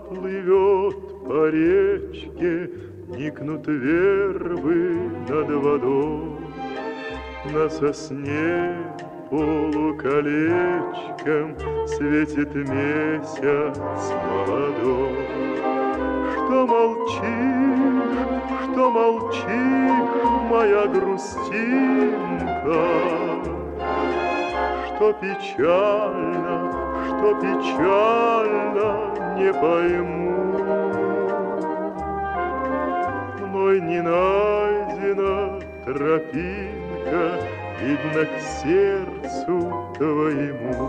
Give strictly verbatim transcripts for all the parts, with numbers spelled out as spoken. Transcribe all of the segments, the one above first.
плывет по речке, никнут вербы над водой. На сосне полуколечком светит месяц молодой. Что молчишь, что молчишь, моя грустинка? Что печально, что печально, не пойму. Мной не найдена тропинка, видно, к сердцу твоему.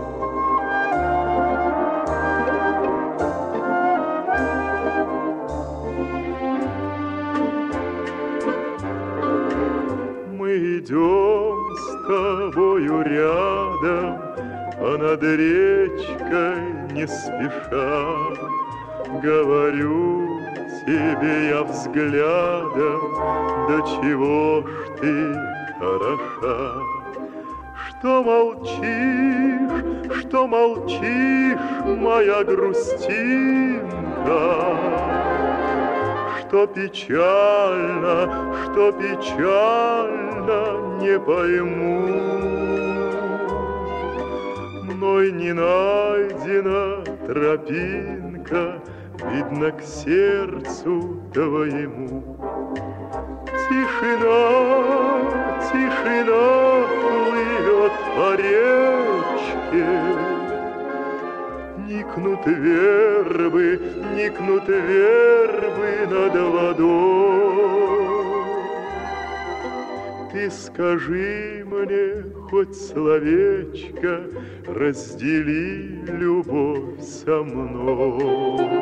Мы идем с тобою рядом, а над речкой не спеша. Говорю тебе я взглядом, до чего ж ты хороша. Что молчишь, что молчишь, моя грустинка? Что печально, что печально, не пойму. Мной не найдена тропинка, видно, к сердцу твоему. Тишина, тишина плывет по речке, никнут вербы, никнут вербы над водой. Ты скажи мне хоть словечко, раздели любовь со мной.